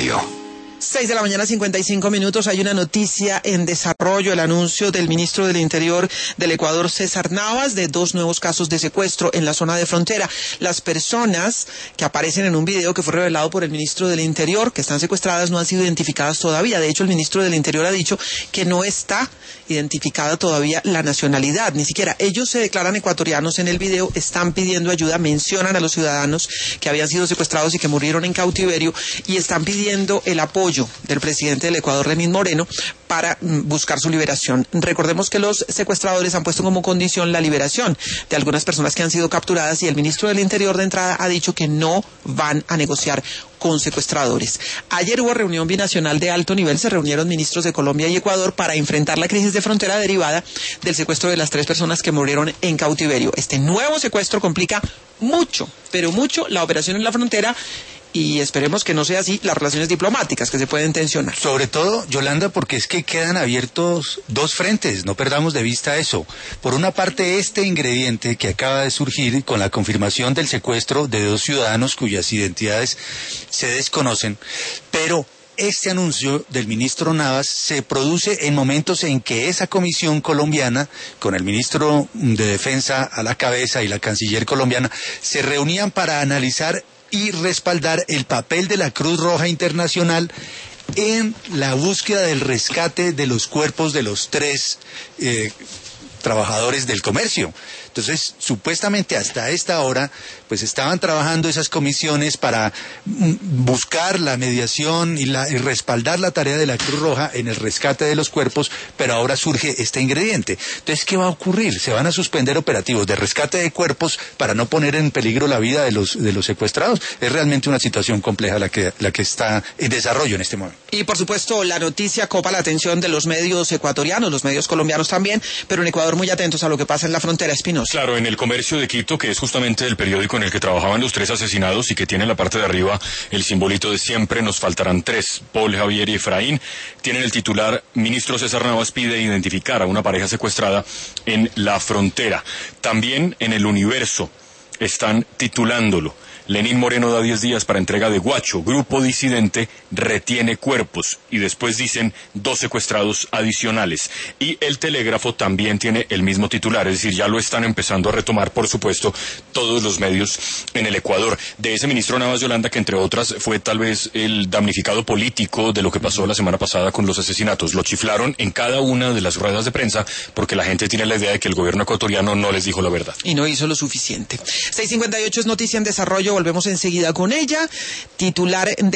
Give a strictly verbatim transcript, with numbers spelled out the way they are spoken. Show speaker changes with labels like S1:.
S1: Radio.
S2: Seis de la mañana, cincuenta y cinco minutos. Hay una noticia en desarrollo, el anuncio del ministro del Interior del Ecuador, César Navas, de dos nuevos casos de secuestro en la zona de frontera. Las personas que aparecen en un video que fue revelado por el ministro del Interior, que están secuestradas, no han sido identificadas todavía. De hecho, el ministro del Interior ha dicho que no está identificada todavía la nacionalidad, ni siquiera. Ellos se declaran ecuatorianos en el video, están pidiendo ayuda, mencionan a los ciudadanos que habían sido secuestrados y que murieron en cautiverio, y están pidiendo el apoyo del presidente del Ecuador, Lenín Moreno, para mm, buscar su liberación. Recordemos que los secuestradores han puesto como condición la liberación de algunas personas que han sido capturadas, y el ministro del Interior de entrada ha dicho que no van a negociar con secuestradores. Ayer hubo reunión binacional de alto nivel, se reunieron ministros de Colombia y Ecuador para enfrentar la crisis de frontera derivada del secuestro de las tres personas que murieron en cautiverio. Este nuevo secuestro complica mucho, pero mucho, la operación en la frontera, y esperemos que no sea así las relaciones diplomáticas que se pueden tensionar.
S3: Sobre todo, Yolanda, porque es que quedan abiertos dos frentes, no perdamos de vista eso. Por una parte, este ingrediente que acaba de surgir con la confirmación del secuestro de dos ciudadanos cuyas identidades se desconocen, pero este anuncio del ministro Navas se produce en momentos en que esa comisión colombiana, con el ministro de Defensa a la cabeza y la canciller colombiana, se reunían para analizar y respaldar el papel de la Cruz Roja Internacional en la búsqueda del rescate de los cuerpos de los tres eh, trabajadores del comercio. Entonces, supuestamente hasta esta hora, pues estaban trabajando esas comisiones para buscar la mediación y, la, y respaldar la tarea de la Cruz Roja en el rescate de los cuerpos, pero ahora surge este ingrediente. Entonces, ¿qué va a ocurrir? Se van a suspender operativos de rescate de cuerpos para no poner en peligro la vida de los, de los secuestrados. Es realmente una situación compleja la que, la que está en desarrollo en este momento.
S2: Y, por supuesto, la noticia copa la atención de los medios ecuatorianos, los medios colombianos también, pero en Ecuador muy atentos a lo que pasa en la frontera. Espinosa.
S4: Claro, en El Comercio de Quito, que es justamente el periódico en el que trabajaban los tres asesinados y que tiene en la parte de arriba el simbolito de siempre nos faltarán tres, Paul, Javier y Efraín, tienen el titular: Ministro César Navas pide identificar a una pareja secuestrada en la frontera. También en El Universo están titulándolo: Lenín Moreno da diez días para entrega de Guacho, grupo disidente retiene cuerpos, y después dicen dos secuestrados adicionales. Y El Telégrafo también tiene el mismo titular, es decir, ya lo están empezando a retomar, por supuesto, todos los medios en el Ecuador. De ese ministro Navas, Yolanda, que entre otras fue tal vez el damnificado político de lo que pasó la semana pasada con los asesinatos. Lo chiflaron en cada una de las ruedas de prensa porque la gente tiene la idea de que el gobierno ecuatoriano no les dijo la verdad.
S2: Y no hizo lo suficiente. seis cincuenta y ocho es noticia en desarrollo. Volvemos enseguida con ella. Titular de